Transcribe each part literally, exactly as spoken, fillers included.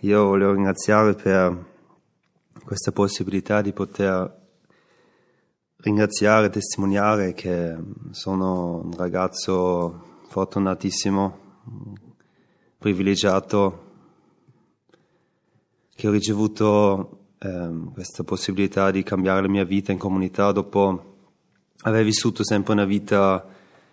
io volevo ringraziare per questa possibilità di poter ringraziare e testimoniare che sono un ragazzo fortunatissimo, privilegiato, che ho ricevuto eh, questa possibilità di cambiare la mia vita in comunità dopo aver vissuto sempre una vita.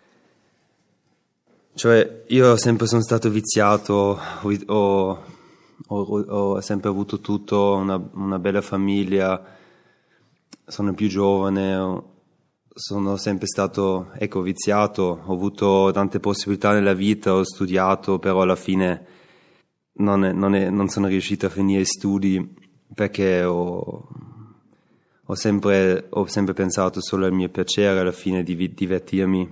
Cioè, io sempre sono stato viziato, ho, ho, ho, ho sempre avuto tutto, una, una bella famiglia, sono più giovane, sono sempre stato, ecco, viziato, ho avuto tante possibilità nella vita, ho studiato, però alla fine non, è, non, è, non sono riuscito a finire gli studi perché ho, ho, sempre, ho sempre pensato solo al mio piacere, alla fine di divertirmi.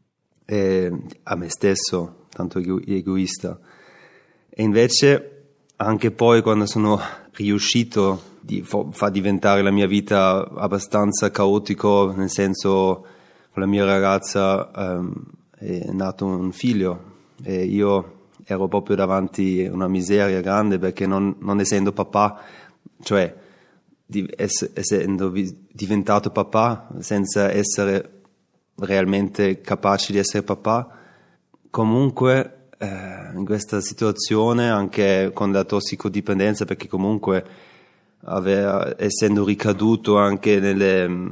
E a me stesso, tanto ego- egoista. E invece anche poi quando sono riuscito di fo- far diventare la mia vita abbastanza caotico, nel senso con la mia ragazza ehm, è nato un figlio e io ero proprio davanti a una miseria grande perché non, non essendo papà, cioè di, ess- essendo vi- diventato papà senza essere realmente capaci di essere papà, comunque eh, in questa situazione anche con la tossicodipendenza, perché comunque aveva, essendo ricaduto anche nelle,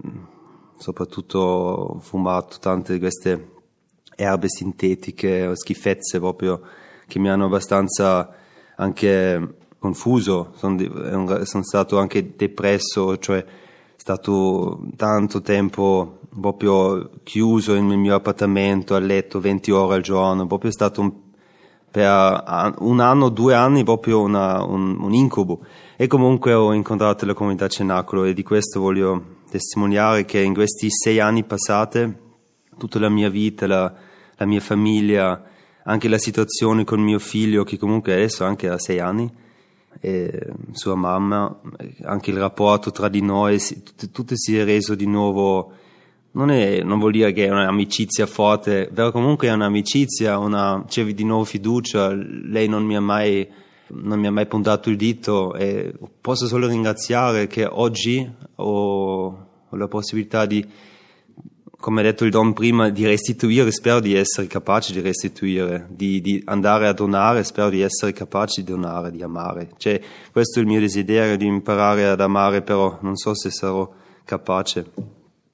soprattutto fumato tante di queste erbe sintetiche o schifezze proprio che mi hanno abbastanza anche confuso, sono, sono stato anche depresso, cioè stato tanto tempo proprio chiuso nel mio appartamento a letto venti ore al giorno, proprio stato un, per un anno, due anni proprio una, un, un incubo. E comunque ho incontrato la comunità Cenacolo e di questo voglio testimoniare che in questi sei anni passati tutta la mia vita, la, la mia famiglia, anche la situazione con mio figlio che comunque adesso anche ha sei anni, e sua mamma, anche il rapporto tra di noi, tutto, tutto si è reso di nuovo. Non, è, non vuol dire che è un'amicizia forte, però comunque è un'amicizia, una, c'è di nuovo fiducia. Lei non mi ha mai, non mi ha mai puntato il dito e posso solo ringraziare che oggi ho, ho la possibilità di, come ha detto il Don prima, di restituire. Spero di essere capace di restituire, di, di andare a donare, spero di essere capace di donare, di amare. Cioè, questo è il mio desiderio, di imparare ad amare, però non so se sarò capace.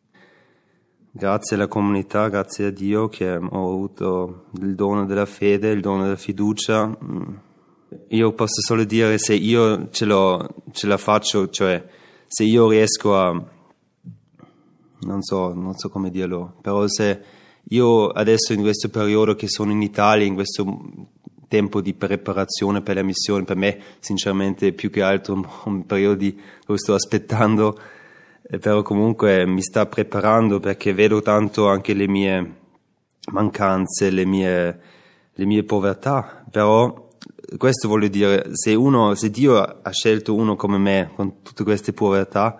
Grazie alla comunità, grazie a Dio che ho avuto il dono della fede, il dono della fiducia. Io posso solo dire, se io ce, l'ho, ce la faccio, cioè se io riesco a, non so, non so come dirlo, però se io adesso in questo periodo che sono in Italia, in questo tempo di preparazione per la missione, per me sinceramente più che altro un, un periodo di, lo sto aspettando, però comunque mi sta preparando perché vedo tanto anche le mie mancanze, le mie, le mie povertà. Però questo voglio dire, se uno, se Dio ha scelto uno come me con tutte queste povertà,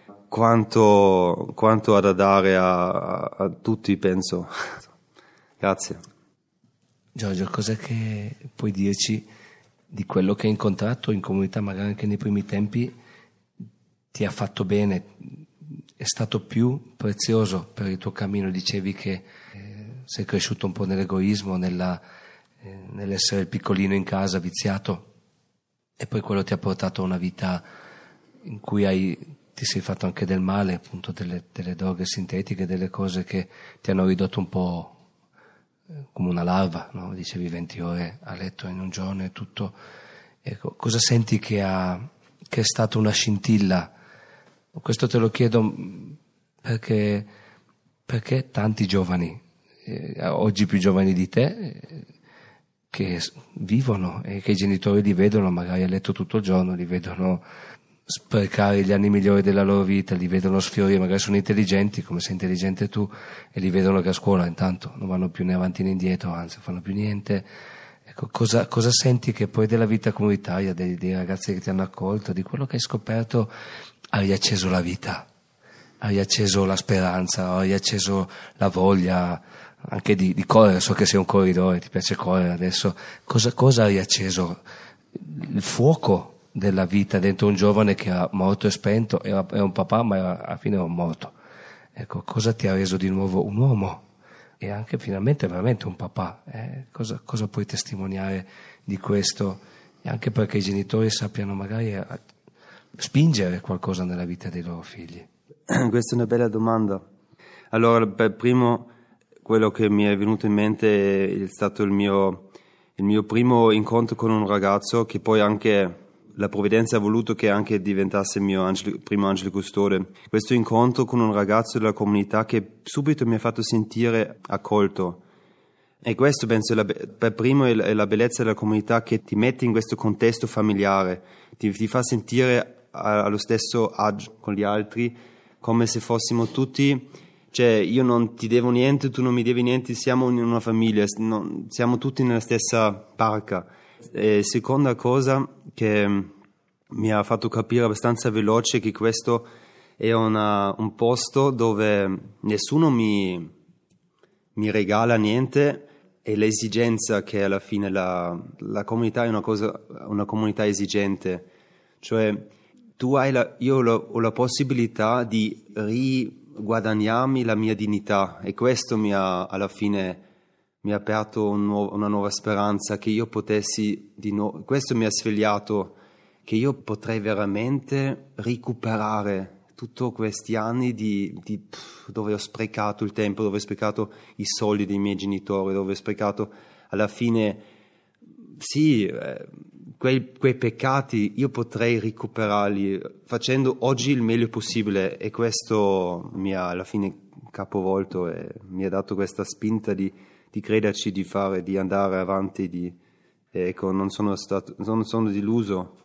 quanto, quanto ha da dare a, a, a tutti, penso. Grazie. Giorgio, cos'è che puoi dirci di quello che hai incontrato in comunità, magari anche nei primi tempi, ti ha fatto bene, è stato più prezioso per il tuo cammino? Dicevi che eh, sei cresciuto un po' nell'egoismo, nella, eh, nell'essere il piccolino in casa viziato, e poi quello ti ha portato a una vita in cui hai, ti sei fatto anche del male, appunto delle, delle droghe sintetiche, delle cose che ti hanno ridotto un po' eh, come una larva, no? Dicevi venti ore a letto in un giorno e tutto. Ecco, cosa senti che, ha, che è stata una scintilla? Questo te lo chiedo perché, perché tanti giovani, eh, oggi più giovani di te, eh, che vivono e che i genitori li vedono magari a letto tutto il giorno, li vedono sprecare gli anni migliori della loro vita, li vedono sfiorire, magari sono intelligenti come sei intelligente tu, e li vedono che a scuola intanto non vanno più né avanti né indietro, anzi non fanno più niente. Ecco, cosa, cosa senti che poi della vita comunitaria, dei, dei ragazzi che ti hanno accolto, di quello che hai scoperto, ha riacceso la vita, ha riacceso la speranza, ha riacceso la voglia anche di, di correre? So che sei un corridore, ti piace correre adesso. Cosa, cosa ha riacceso il fuoco della vita dentro un giovane che è morto e spento, era, era un papà ma alla fine è morto. Ecco, cosa ti ha reso di nuovo un uomo e anche finalmente veramente un papà? Eh? Cosa, cosa puoi testimoniare di questo? E anche perché i genitori sappiano magari a, a spingere qualcosa nella vita dei loro figli. Questa è una bella domanda. Allora, per primo, quello che mi è venuto in mente è stato il mio, il mio primo incontro con un ragazzo che poi anche la provvidenza ha voluto che anche diventasse il mio angelo, primo angelo custode. Questo incontro con un ragazzo della comunità che subito mi ha fatto sentire accolto. E questo penso è la, per primo è la, è la bellezza della comunità, che ti mette in questo contesto familiare, ti, ti fa sentire a, allo stesso agio con gli altri, come se fossimo tutti, cioè io non ti devo niente, tu non mi devi niente, siamo in una famiglia, non, siamo tutti nella stessa barca. E seconda cosa che mi ha fatto capire abbastanza veloce che questo è una, un posto dove nessuno mi, mi regala niente, e l'esigenza che alla fine la, la comunità è una cosa, una comunità esigente, cioè tu hai la, io ho la possibilità di riguadagnarmi la mia dignità, e questo mi ha alla fine mi ha aperto un nuovo, una nuova speranza che io potessi di nuovo, questo mi ha svegliato che io potrei veramente recuperare tutti questi anni di, di, dove ho sprecato il tempo, dove ho sprecato i soldi dei miei genitori, dove ho sprecato alla fine, sì, eh, quei, quei peccati io potrei recuperarli facendo oggi il meglio possibile, e questo mi ha alla fine capovolto e mi ha dato questa spinta di, di crederci, di fare, di andare avanti, di, ecco, non sono stato, non sono deluso.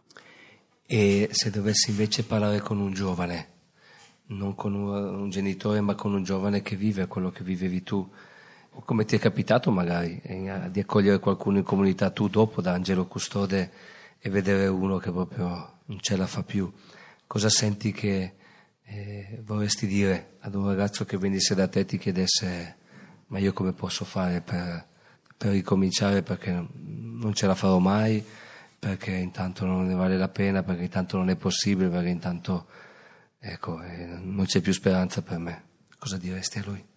E se dovessi invece parlare con un giovane, non con un, un genitore, ma con un giovane che vive quello che vivevi tu, o come ti è capitato magari eh, di accogliere qualcuno in comunità tu dopo da angelo custode e vedere uno che proprio non ce la fa più, cosa senti che eh, vorresti dire ad un ragazzo che venisse da te e ti chiedesse: ma io come posso fare per, per ricominciare, perché non ce la farò mai, perché intanto non ne vale la pena, perché intanto non è possibile, perché intanto ecco, eh, non c'è più speranza per me? Cosa diresti a lui?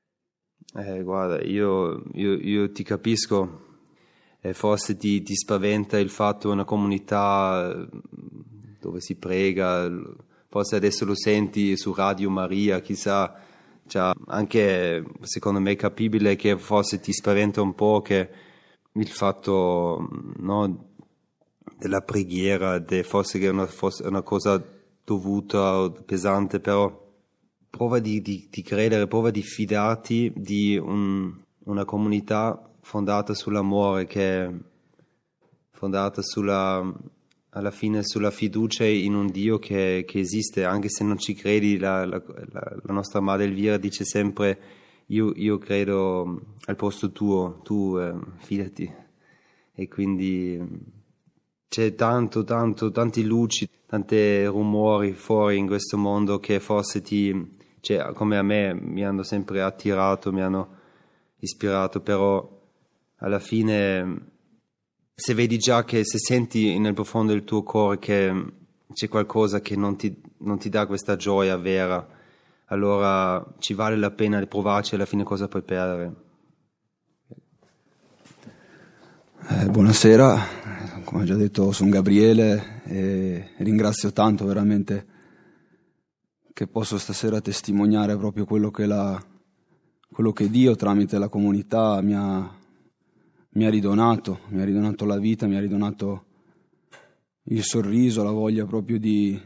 Eh, guarda, io, io, io ti capisco, eh, forse ti, ti spaventa il fatto una comunità dove si prega, forse adesso lo senti su Radio Maria, chissà, cioè, anche secondo me è capibile che forse ti spaventa un po' che il fatto, no, della preghiera, de, forse che è una, forse una cosa dovuta o pesante, però prova di, di, di credere, prova di fidarti di un, una comunità fondata sull'amore, che è fondata sulla, alla fine sulla fiducia in un Dio che, che esiste, anche se non ci credi. La, la, la, la nostra madre Elvira dice sempre: io, io credo al posto tuo, tu eh, fidati. E quindi c'è tanto, tanto, tanti luci, tanti rumori fuori in questo mondo che forse ti, cioè, come a me, mi hanno sempre attirato, mi hanno ispirato, però alla fine, se vedi già che, se senti nel profondo del tuo cuore che c'è qualcosa che non ti, non ti dà questa gioia vera, allora ci vale la pena di provarci, alla fine cosa puoi perdere? Eh, buonasera, come ho già detto sono Gabriele e ringrazio tanto veramente che posso stasera testimoniare proprio quello che, la, quello che Dio tramite la comunità mi ha, mi ha ridonato, mi ha ridonato la vita, mi ha ridonato il sorriso, la voglia proprio di,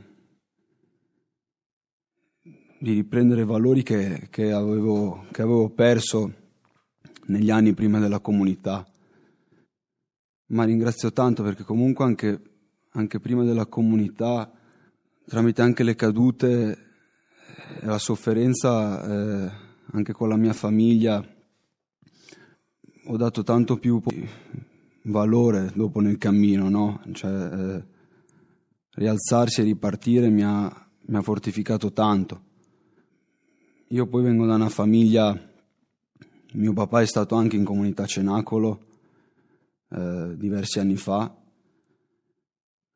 di riprendere valori che, che, avevo, che avevo perso negli anni prima della comunità. Ma ringrazio tanto perché comunque anche, anche prima della comunità, tramite anche le cadute e la sofferenza, eh, anche con la mia famiglia, ho dato tanto più valore dopo nel cammino, no? Cioè, eh, rialzarsi e ripartire mi ha, mi ha fortificato tanto. Io poi vengo da una famiglia, mio papà è stato anche in comunità Cenacolo, Eh, diversi anni fa,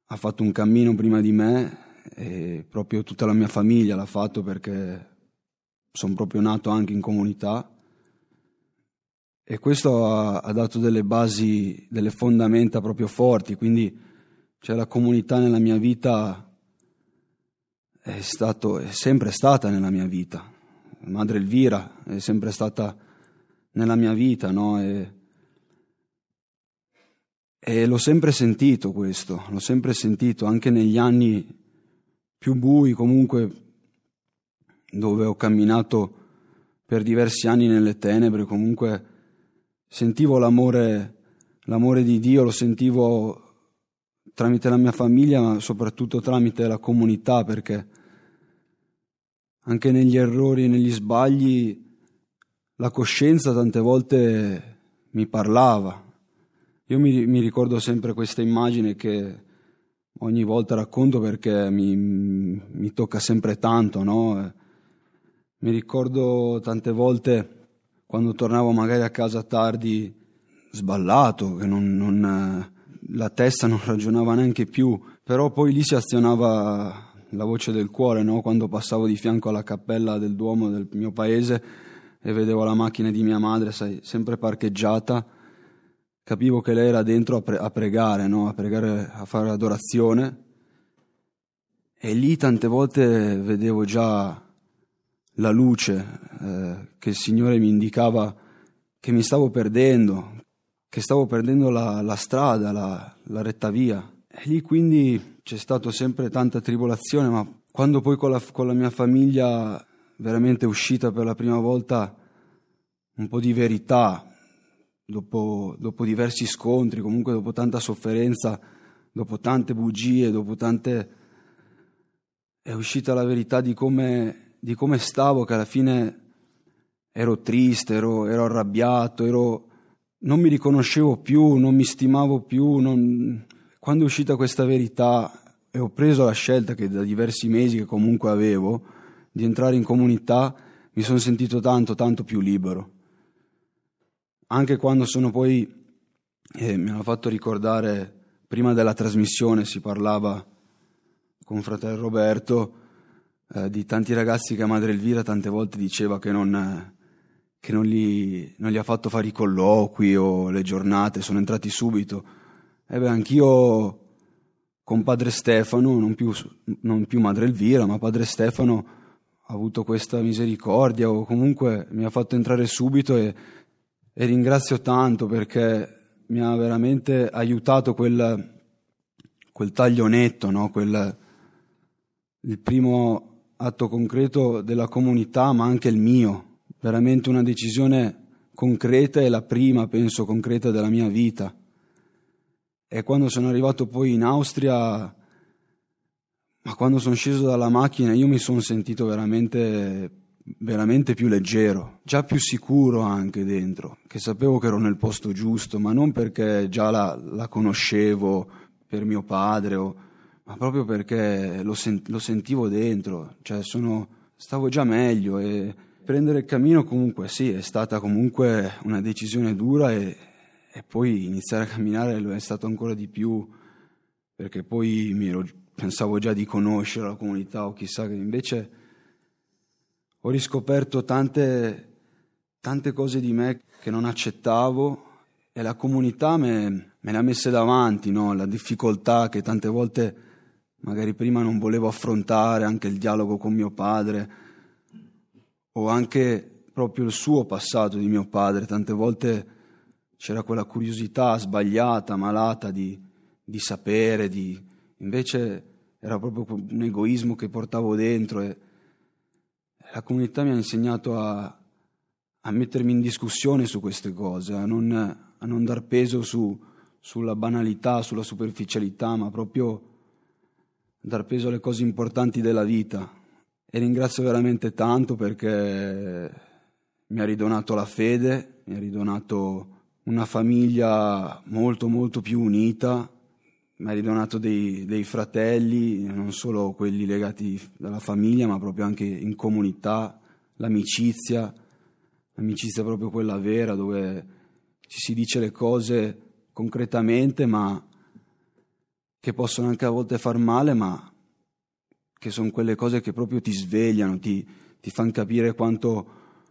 ha fatto un cammino prima di me e proprio tutta la mia famiglia l'ha fatto, perché sono proprio nato anche in comunità, e questo ha, ha dato delle basi, delle fondamenta proprio forti. Quindi cioè, la comunità nella mia vita è, stato, è sempre stata nella mia vita. Madre Elvira è sempre stata nella mia vita, no? E, e l'ho sempre sentito questo, l'ho sempre sentito anche negli anni più bui, comunque, dove ho camminato per diversi anni nelle tenebre. Comunque sentivo l'amore, l'amore di Dio, lo sentivo tramite la mia famiglia, ma soprattutto tramite la comunità, perché anche negli errori e negli sbagli la coscienza tante volte mi parlava. Io mi, mi ricordo sempre questa immagine che ogni volta racconto perché mi, mi tocca sempre tanto, no? Mi ricordo tante volte quando tornavo magari a casa tardi sballato, che non, non, la testa non ragionava neanche più, però poi lì si azionava la voce del cuore, no? Quando passavo di fianco alla cappella del Duomo del mio paese e vedevo la macchina di mia madre, sai, sempre parcheggiata, capivo che lei era dentro a, pre- a pregare, no? A pregare, a fare adorazione, e lì tante volte vedevo già la luce eh, che il Signore mi indicava che mi stavo perdendo, che stavo perdendo la, la strada, la, la retta via. E lì quindi c'è stato sempre tanta tribolazione, ma quando poi con la, con la mia famiglia veramente è uscita per la prima volta un po' di verità, dopo, dopo diversi scontri, comunque dopo tanta sofferenza, dopo tante bugie, dopo tante... è uscita la verità di come... di come stavo, che alla fine ero triste, ero, ero arrabbiato, ero, non mi riconoscevo più, non mi stimavo più. Non... Quando è uscita questa verità e ho preso la scelta, che da diversi mesi che comunque avevo, di entrare in comunità, mi sono sentito tanto, tanto più libero. Anche quando sono poi, eh, mi hanno fatto ricordare, prima della trasmissione si parlava con fratello Roberto, Eh, di tanti ragazzi che Madre Elvira tante volte diceva che non, eh, che non, li, non gli ha fatto fare i colloqui o le giornate, sono entrati subito. E beh, anch'io con Padre Stefano, non più, non più Madre Elvira, ma Padre Stefano ha avuto questa misericordia, o comunque mi ha fatto entrare subito, e, e ringrazio tanto, perché mi ha veramente aiutato quel, quel taglio netto, no? Quel, il primo atto concreto della comunità, ma anche il mio, veramente una decisione concreta, e la prima, penso, concreta della mia vita. E quando sono arrivato poi in Austria, ma quando sono sceso dalla macchina, io mi sono sentito veramente, veramente più leggero, già più sicuro anche dentro, che sapevo che ero nel posto giusto, ma non perché già la, la conoscevo per mio padre o... ma proprio perché lo, sent- lo sentivo dentro, cioè sono, stavo già meglio. E prendere il cammino comunque sì, è stata comunque una decisione dura, e, e poi iniziare a camminare lo è stato ancora di più, perché poi mi ero, pensavo già di conoscere la comunità o chissà che, invece ho riscoperto tante, tante cose di me che non accettavo, e la comunità me, me le ha messe davanti, no? La difficoltà che tante volte magari prima non volevo affrontare, anche il dialogo con mio padre, o anche proprio il suo passato di mio padre. Tante volte c'era quella curiosità sbagliata, malata di, di sapere, di... invece era proprio un egoismo che portavo dentro, e la comunità mi ha insegnato a, a mettermi in discussione su queste cose, a non, a non dar peso su, sulla banalità, sulla superficialità, ma proprio dar peso alle cose importanti della vita. E ringrazio veramente tanto, perché mi ha ridonato la fede, mi ha ridonato una famiglia molto molto più unita, mi ha ridonato dei, dei fratelli, non solo quelli legati alla famiglia, ma proprio anche in comunità, l'amicizia, l'amicizia proprio quella vera, dove ci si dice le cose concretamente, ma che possono anche a volte far male, ma che sono quelle cose che proprio ti svegliano, ti, ti fanno capire quanto,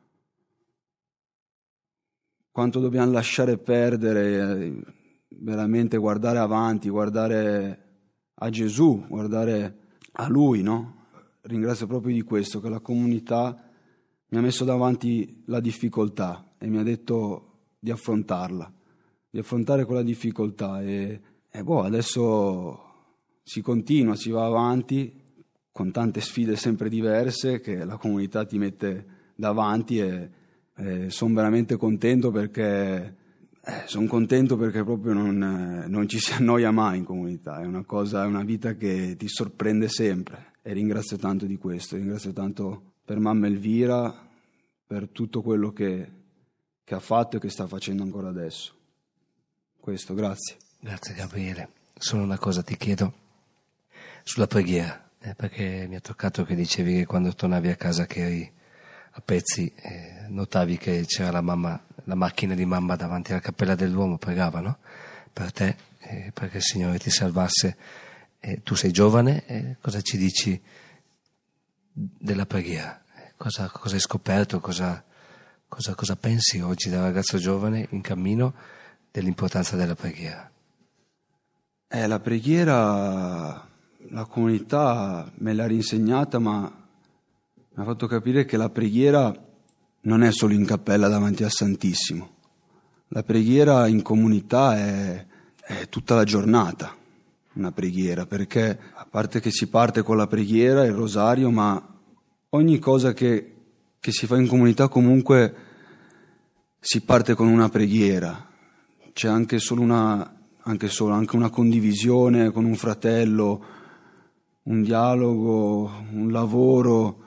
quanto dobbiamo lasciare perdere, veramente guardare avanti, guardare a Gesù, guardare a Lui, no? Ringrazio proprio di questo, che la comunità mi ha messo davanti la difficoltà e mi ha detto di affrontarla, di affrontare quella difficoltà e, e boh, adesso si continua, si va avanti con tante sfide sempre diverse che la comunità ti mette davanti e, e sono veramente contento perché eh, sono contento perché proprio non, eh, non ci si annoia mai in comunità, è una cosa, è una vita che ti sorprende sempre e ringrazio tanto di questo, ringrazio tanto per mamma Elvira, per tutto quello che, che ha fatto e che sta facendo ancora adesso. Questo, grazie. Grazie Gabriele. Solo una cosa ti chiedo sulla preghiera, eh, perché mi ha toccato che dicevi che quando tornavi a casa che eri a pezzi, eh, notavi che c'era la mamma, la macchina di mamma davanti alla Cappella del Duomo, pregava, no? Per te, eh, perché il Signore ti salvasse. Eh, tu sei giovane, eh, cosa ci dici della preghiera? Eh, cosa, cosa hai scoperto? Cosa, cosa, cosa pensi oggi da ragazzo giovane in cammino dell'importanza della preghiera? Eh, la preghiera, la comunità me l'ha rinsegnata, ma mi ha fatto capire che la preghiera non è solo in cappella davanti al Santissimo. La preghiera in comunità è, è tutta la giornata, una preghiera, perché a parte che si parte con la preghiera, il rosario, ma ogni cosa che, che si fa in comunità comunque si parte con una preghiera. C'è anche solo una, anche solo, anche una condivisione con un fratello, un dialogo, un lavoro.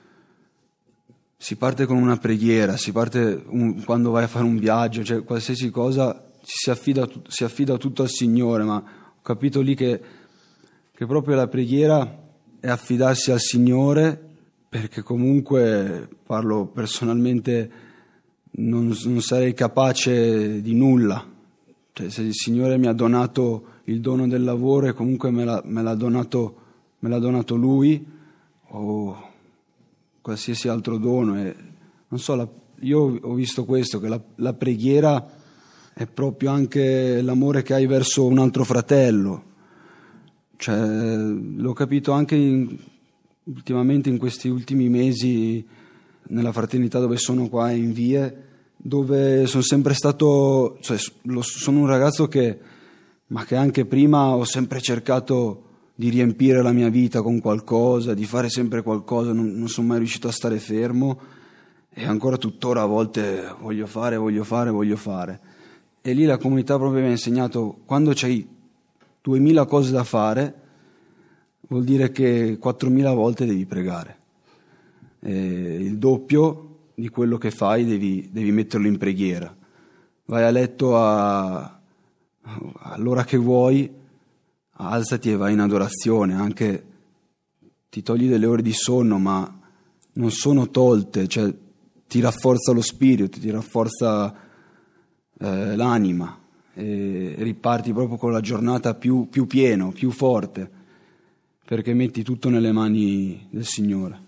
Si parte con una preghiera, si parte un, quando vai a fare un viaggio, cioè qualsiasi cosa si affida, si affida tutto al Signore, ma ho capito lì che, che proprio la preghiera è affidarsi al Signore, perché comunque, parlo personalmente, non, non sarei capace di nulla. Cioè, se il Signore mi ha donato il dono del lavoro e comunque me l'ha, me l'ha donato, me l'ha donato Lui, o qualsiasi altro dono, e non so, la, io ho visto questo, che la, la preghiera è proprio anche l'amore che hai verso un altro fratello. Cioè, l'ho capito anche in, ultimamente in questi ultimi mesi nella fraternità dove sono qua in Vie, dove sono sempre stato, cioè, lo, sono un ragazzo che, ma che anche prima ho sempre cercato di riempire la mia vita con qualcosa, di fare sempre qualcosa, non, non sono mai riuscito a stare fermo e ancora tuttora a volte voglio fare, voglio fare, voglio fare. E lì la comunità proprio mi ha insegnato, quando c'hai duemila cose da fare, vuol dire che quattromila volte devi pregare. E il doppio di quello che fai devi, devi metterlo in preghiera. Vai a letto a, all'ora che vuoi, alzati e vai in adorazione, anche ti togli delle ore di sonno, ma non sono tolte, cioè ti rafforza lo spirito, ti rafforza eh, l'anima e riparti proprio con la giornata più, più pieno, più forte, perché metti tutto nelle mani del Signore.